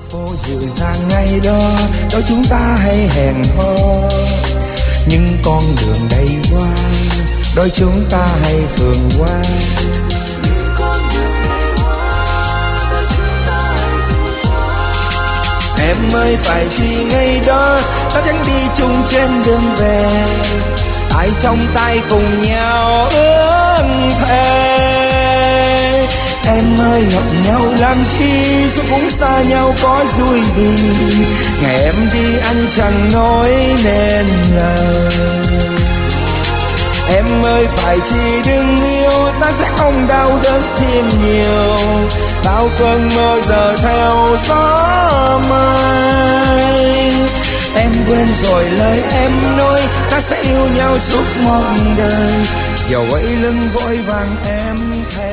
phố dịu dàng ngày đó, đôi chúng ta hay hẹn hò. Những con đường đầy hoa, đôi chúng ta hay phường hoa. Em ơi phải chi ngày đó ta chẳng đi chung trên đường về, tay trong tay cùng nhau ước thề. Em ơi gặp nhau làm chi, rồi cũng xa nhau có vui gì. Ngày em đi anh chẳng nói nên lời. Em ơi phải chi đừng yêu, ta sẽ không đau đớn thêm nhiều. Bao cơn mơ giờ theo gió mây. Em quên rồi lời em nói, ta sẽ yêu nhau suốt một đời. Dẫu ấy lưng vội vàng em thề.